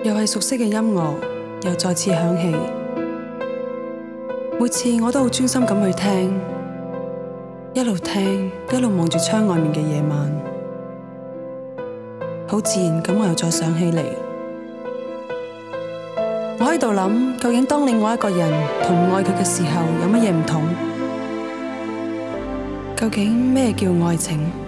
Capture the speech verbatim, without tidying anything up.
又係熟悉嘅音樂，又再次響起。每次我都好專心咁去聽，一路聽一路望住窗外面嘅夜晚，好自然咁我又再想起你。我喺度諗，究竟當另外一個人同唔愛佢嘅時候有乜嘢唔同？究竟咩叫愛情？